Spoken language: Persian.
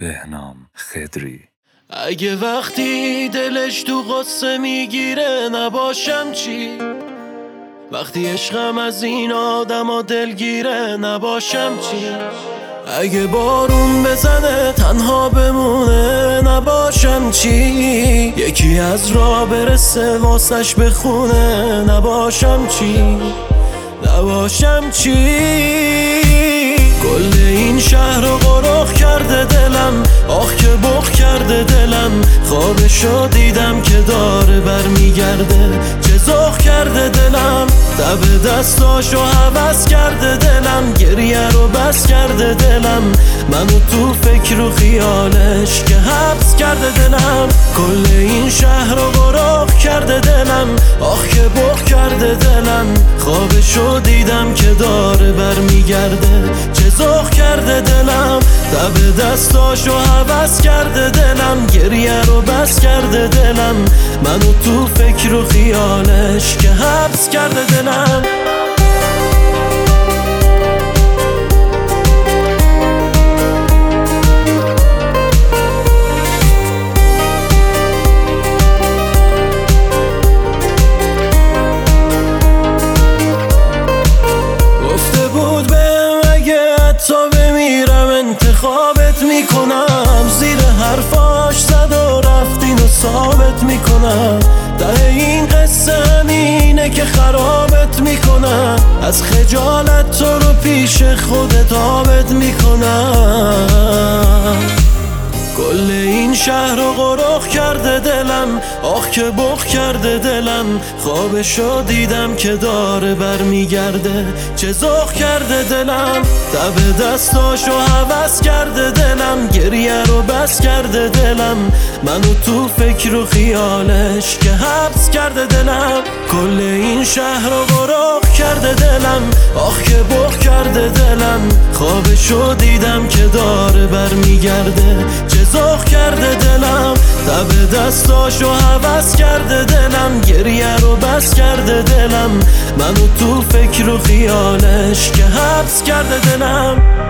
بهنام خدری. اگه وقتی دلش تو غصه میگیره نباشم چی؟ وقتی عشقم از این آدم دلگیره نباشم چی؟ اگه بارون بزنه تنها بمونه نباشم چی؟ یکی از راه برسه واسش بخونه نباشم چی؟ نباشم چی؟ کل این شهر رو غرق کرده دلم، آخ که بغ کرده دلم. خوابشو دیدم که داره برمیگرده، چه ذوق کرده دلم. دب دستاشو هوس کرده دلم، گریه رو بس کرده دلم. منو تو فکر و خیالش که حبس کرده دلم. کل این شهر رو غرق کرده دلم، آخ که بغ کرده دلم. خوابشو دیدم که داره برمیگرده، چه ذوق کرده دلم. دب دستاشو هوس کرده دلم، گریه رو بس کرده دلم. منو تو فکر و خیالش که حبس کرده دلم. گفته بود بهم اگه حتی بمیرم انتخابت میکنم. زیر حرفاش زد و رفت اینو ثابت میکنم. ته این قصه همینه که خرابت میکنم. از خجالت تو رو پیش خودت آبت میکنم. کل این شهر رو غرق کرده دلم، آخ که بغ کرده دلم. خوابشو دیدم که داره برمیگرده، چه ذوق کرده دلم. دب دستاشو هوس کرده دلم، گریه رو بس کرده دلم. منو تو فکر و خیالش که حبس کرده دلم. کل این شهر رو غرق کرده دلم، آخ که بغ کرده دلم. خوابشو دیدم که داره برمیگرده، چه ذوق کرده دلم. دب دستاشو هوس کرده دلم، گریه رو بس کرده دلم. منو تو فکر و خیالش که حبس کرده دلم.